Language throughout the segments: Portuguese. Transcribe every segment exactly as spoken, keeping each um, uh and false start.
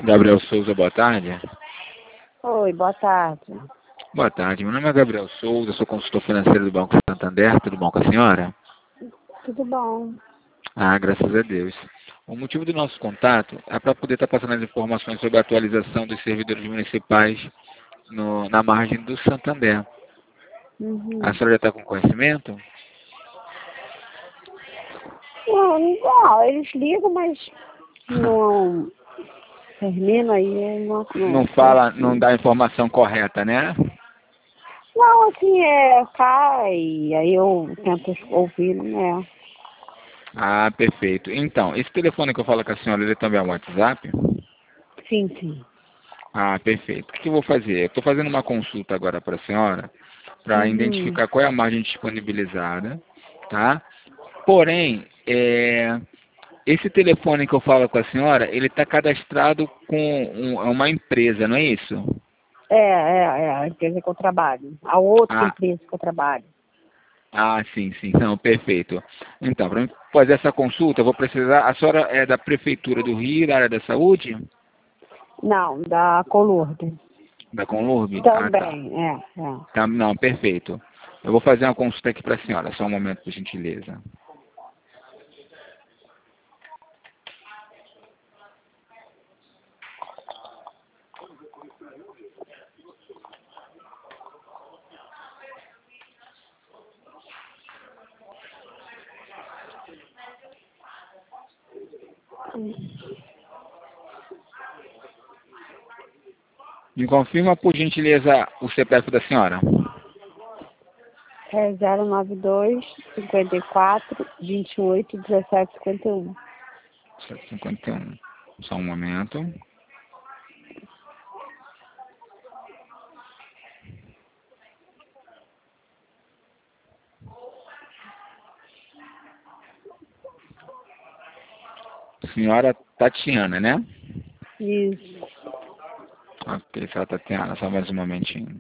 Gabriel Souza, boa tarde. Oi, boa tarde. Boa tarde, meu nome é Gabriel Souza, sou consultor financeiro do Banco Santander, tudo bom com a senhora? Tudo bom? Ah, graças a Deus. O motivo do nosso contato é para poder estar passando as informações sobre a atualização dos servidores municipais no, na margem do Santander. A Uhum. senhora já está com conhecimento? Não, não, eles ligam, mas não termina aí, não, Não não fala, não consigo. dá a informação correta, né? Não, assim, é, cai, aí eu tento ouvir, né? Ah, perfeito. Então, esse telefone que eu falo com a senhora, ele também é um WhatsApp? Sim, sim. Ah, perfeito. O que eu vou fazer? Eu estou fazendo uma consulta agora para a senhora, para Uhum. identificar qual é a margem disponibilizada, tá? Porém, é, esse telefone que eu falo com a senhora, ele está cadastrado com um- uma empresa, não é isso? É, é, é a empresa que eu trabalho. A outra Ah, empresa que eu trabalho. ah, sim, sim, não, perfeito. Então, para fazer essa consulta, eu vou precisar. A senhora é da Prefeitura do Rio, da área da saúde? Não, da Colurde. Da Conlurb? Ah, tá. Também, é, é. Tá, não, perfeito. Eu vou fazer uma consulta aqui para a senhora, só um momento, por gentileza. Me confirma, por gentileza, o C P F da senhora. É zero nove dois, cinquenta e quatro, vinte e oito, dezessete, cinquenta e um. sete cinquenta e um. Só um momento. Senhora Tatiana, né? Isso. Ok, senhora Tatiana, só mais um momentinho.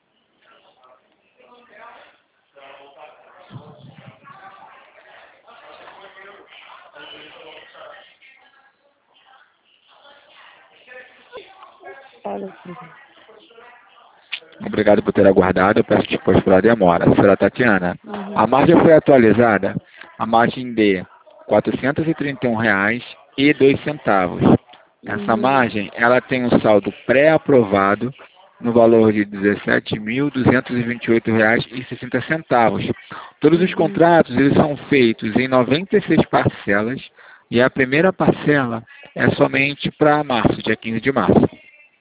Olha aqui. Obrigado por ter aguardado, eu peço desculpas pela demora. Senhora Tatiana, a Uhum. margem foi atualizada, a margem de quatrocentos e trinta e um reais e dois centavos. Essa Uhum. margem, ela tem um saldo pré-aprovado no valor de dezessete mil duzentos e vinte e oito reais e sessenta centavos. Todos os Uhum. contratos, eles são feitos em noventa e seis parcelas e a primeira parcela é somente para março, dia quinze de março.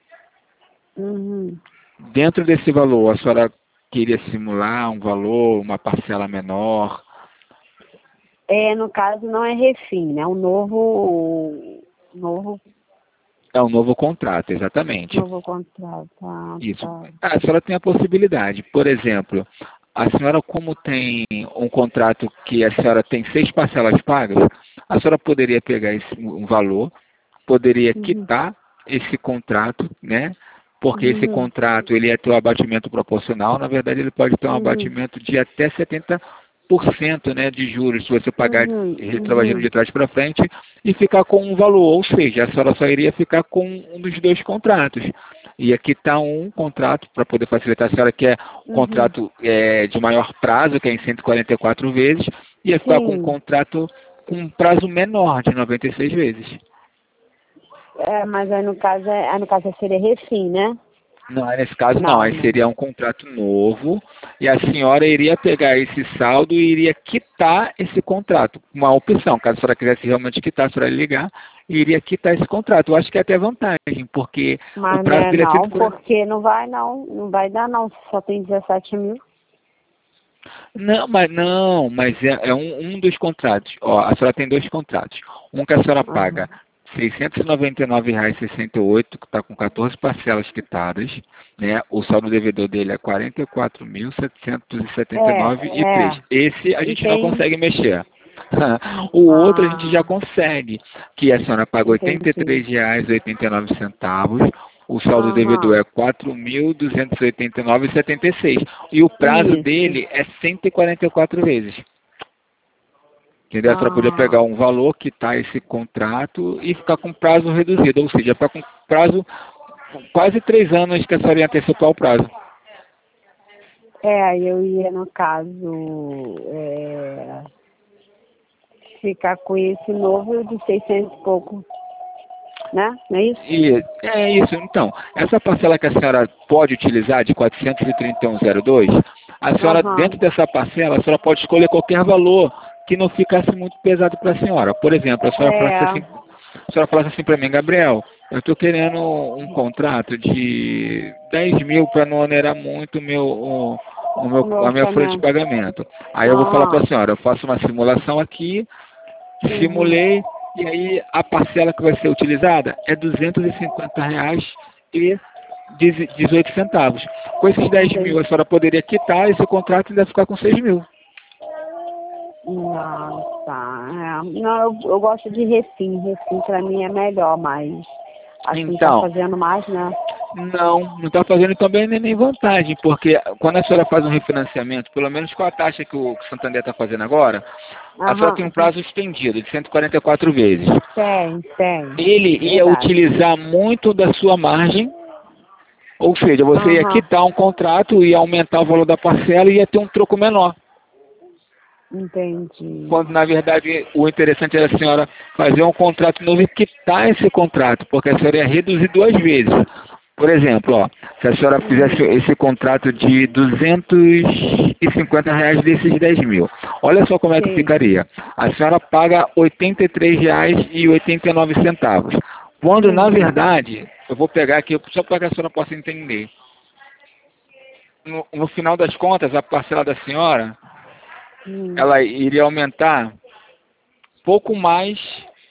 Uhum. Dentro desse valor, a senhora queria simular um valor, uma parcela menor? É, no caso não é refim, né? Um novo, novo, É um novo contrato, exatamente. novo contrato. Ah, Isso. tá. A senhora tem a possibilidade, por exemplo, a senhora como tem um contrato que a senhora tem seis parcelas pagas, a senhora poderia pegar esse, um valor, poderia Uhum. quitar esse contrato, né? Porque esse Uhum. contrato ele ia ter um abatimento proporcional, na verdade ele pode ter um Uhum. abatimento de até setenta por cento, né, de juros, se você pagar Uhum. trabalhando Uhum. de trás para frente e ficar com um valor, ou seja, a senhora só iria ficar com um dos dois contratos. E aqui está um contrato, para poder facilitar, a senhora quer um Uhum. contrato é, de maior prazo, que é em cento e quarenta e quatro vezes, e ia ficar com um Sim. contrato com um prazo menor, de noventa e seis vezes. É, mas aí no caso, é, aí no caso seria refim, né? Não, aí nesse caso não, Não, aí né? seria um contrato novo e a senhora iria pegar esse saldo e iria quitar esse contrato. Uma opção, caso a senhora quisesse realmente quitar, a senhora ligar e iria quitar esse contrato. Eu acho que é até vantagem, porque o Mas prazo né, dele é não, cento e quarenta. porque não vai não, não vai dar não, só tem dezessete mil. Não, mas não, mas é, é um, um dos contratos. Ó, a senhora tem dois contratos. Um que a senhora Aham. paga seiscentos e noventa e nove reais e sessenta e oito centavos, que está com quatorze parcelas quitadas, né? O saldo devedor dele é quarenta e quatro mil setecentos e setenta e nove É, e três. é. Esse a E gente não tem. consegue mexer. O outro a gente já Ah, consegue, que a senhora paga oitenta e entendi. três reais e oitenta e nove centavos. O saldo devedor Aham. é quatro mil duzentos e oitenta e nove reais e setenta e seis centavos. E o prazo Isso. dele é cento e quarenta e quatro vezes. Entendeu? A senhora podia Ah, pegar um valor, quitar esse contrato e ficar com prazo reduzido, ou seja, ficar com prazo quase três anos que a senhora ia antecipar o prazo. é, aí eu ia, no caso, é, ficar com esse novo de seiscentos e pouco, né? Não é isso? E é isso. Então, essa parcela que a senhora pode utilizar de quatrocentos e trinta e um vírgula zero dois, a senhora, dentro Aham, dessa parcela, a senhora pode escolher qualquer valor que não ficasse muito pesado para a senhora. Por exemplo, a senhora falasse assim, é, a senhora falasse assim para mim, Gabriel, eu estou querendo um contrato de dez mil para não onerar muito o meu, o, o meu, o meu a minha folha de orçamento. pagamento. Aí eu vou falar para a Aham, senhora, eu faço uma simulação aqui, uhum, simulei, e aí a parcela que vai ser utilizada é duzentos e cinquenta reais e dezoito centavos. Com esses dez mil, entendi. a senhora poderia quitar esse contrato e ainda ficar com seis mil. Não, tá. É, não, eu, eu gosto de refim. Refim pra mim é melhor, mas assim tá Então, fazendo mais, né? não, não está fazendo também nem, nem vantagem, porque quando a senhora faz um refinanciamento, pelo menos com a taxa que o, que o Santander está fazendo agora, a senhora tem um Aham, prazo estendido de cento e quarenta e quatro vezes. tem, tem. Ele ia Verdade. utilizar muito da sua margem. Ou seja, você ia Aham, quitar um contrato, ia aumentar o valor da parcela e ia ter um troco menor. entendi. Quando, na verdade, o interessante era a senhora fazer um contrato novo e quitar esse contrato, porque a senhora ia reduzir duas vezes. Por exemplo, ó, se a senhora fizesse Uhum, esse contrato de duzentos e cinquenta reais desses dez mil, olha só como é que sim. ficaria. A senhora paga oitenta e três reais e oitenta e nove centavos. Quando, na Uhum, verdade, eu vou pegar aqui só para que a senhora possa entender. No, no final das contas, a parcela da senhora, uhum, ela iria aumentar pouco mais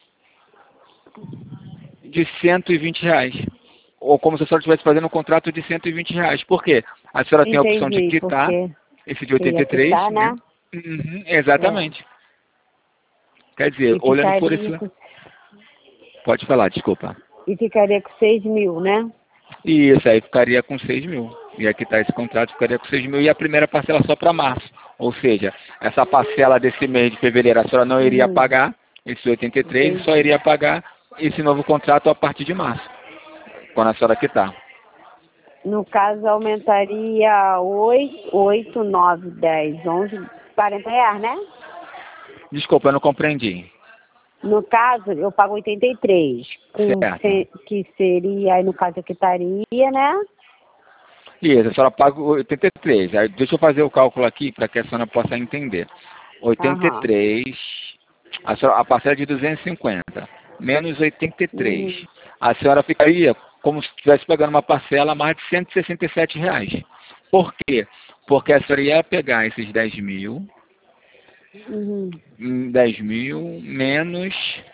de cento e vinte reais. Ou como se a senhora estivesse fazendo um contrato de cento e vinte reais. Por quê? A senhora tem a opção de entendi, quitar porque esse de ia oitenta e três, quitar, né? né? Uhum, É. exatamente. Quer dizer, E olhando por ficaria isso... com, Pode falar, desculpa. e ficaria com seis mil, né? E isso aí ficaria com seis mil. Ia quitar esse contrato, ficaria com seis mil. E a primeira parcela só para março. Ou seja, essa parcela desse mês de fevereiro a senhora não iria Uhum, pagar esse oitenta e três e só entendi. iria pagar esse novo contrato a partir de março, quando a senhora quitar. No caso, aumentaria oito, oito, nove, dez, onze, quarenta reais, né? Desculpa, eu não compreendi. No caso, eu pago oitenta e três, com, Certo. ce- que seria, aí no caso, eu quitaria, né? Isso, a senhora paga oitenta e três. Aí, deixa eu fazer o cálculo aqui para que a senhora possa entender. oitenta e Aham. três, a, senhora, a parcela é de duzentos e cinquenta, menos oitenta e três. Uhum. A senhora ficaria como se estivesse pagando uma parcela a mais de cento e sessenta e sete reais. Por quê? Porque a senhora ia pegar esses dez mil, Uhum. hum, dez mil menos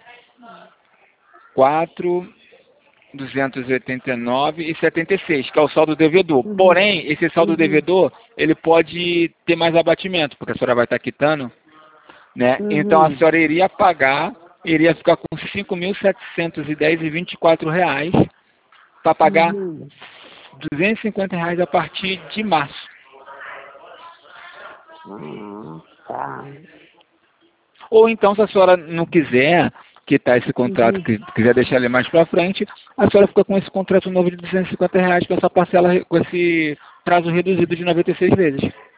quatro duzentos e oitenta e nove e setenta e seis, que é o saldo devedor. Uhum. Porém, esse saldo Uhum. devedor, ele pode ter mais abatimento, porque a senhora vai estar quitando, né? Então a Uhum. senhora iria pagar, iria ficar com cinco mil setecentos e dez e vinte e quatro reais para pagar Uhum. duzentos e cinquenta reais a partir de março. Ah, tá. Ou então, se a senhora não quiser quitar esse contrato, Uhum. que quiser deixar ele mais para frente, a senhora fica com esse contrato novo de duzentos e cinquenta reais com essa parcela, com esse prazo reduzido de noventa e seis vezes.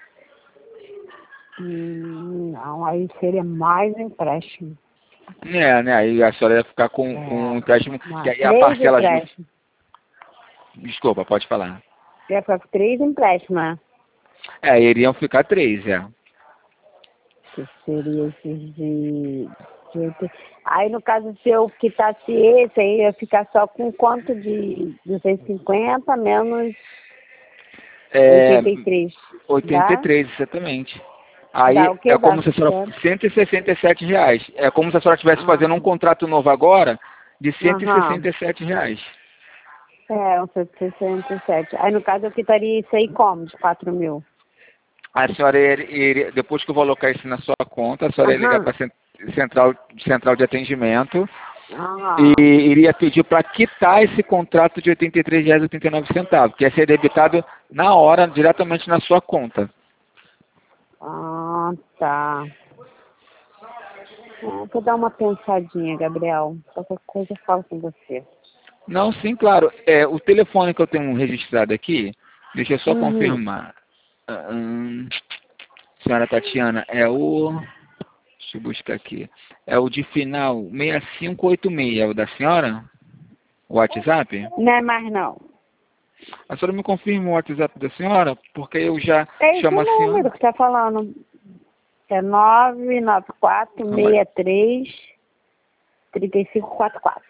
Hum, não, aí seria mais empréstimo. É, né? Aí a senhora ia ficar com, com um É, empréstimo, que uma, aí a três parcela ju... empréstimos. Desculpa, pode falar. Ia ficar com três empréstimos, né? É, iriam ficar três, é. Que seria esses de, de oito- Aí, no caso, se eu quitasse esse, aí ia ficar só com quanto de duzentos e cinquenta menos É, oitenta e três. oitenta e Dá? três, exatamente. Dá Aí o quê? é Dá como se a senhora... quanto? cento e sessenta e sete reais. É como se a senhora estivesse Ah, fazendo um contrato novo agora de cento e aham. sessenta e sete reais. É, um cento e sessenta e sete. Aí, no caso, eu quitaria isso aí como? De quatro mil? A senhora iria, iria- depois que eu vou alocar isso na sua conta, a senhora ia ligar Aham. para a central, central de atendimento e Aham. iria pedir para quitar esse contrato de oitenta e três reais e oitenta e nove centavos, que ia ser debitado na hora, diretamente na sua conta. Ah, tá. É, vou dar uma pensadinha, Gabriel. Qualquer coisa eu falo com você. Não, sim, claro. É, o telefone que eu tenho registrado aqui, deixa eu só Uhum. confirmar. Ah, Hum, senhora Tatiana, é o... Deixa eu buscar aqui. É o de final seis cinco oito seis, é o da senhora? O WhatsApp? Não é mais não. A senhora me confirma o WhatsApp da senhora? Porque eu já É esse chamo o a senhora... número que tá falando. É nove nove quatro seis três três cinco quatro quatro.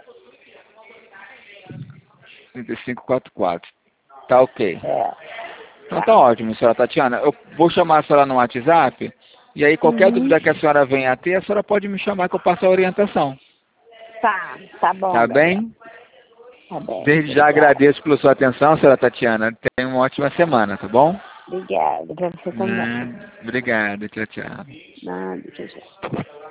trinta e cinco quarenta e quatro. Tá ok. É. Então tá ótimo, senhora Tatiana. Eu vou chamar a senhora no WhatsApp e aí qualquer Uhum. dúvida que a senhora venha a ter, a senhora pode me chamar que eu passo a orientação. Tá, tá bom, Tá Gabriel. bem? Tá bem. Desde já Obrigada. agradeço pela sua atenção, senhora Tatiana. Tenha uma ótima semana, tá bom? Obrigada. Pra você também. Hum, Obrigado, tchau, tchau. Nada, tchau, tchau.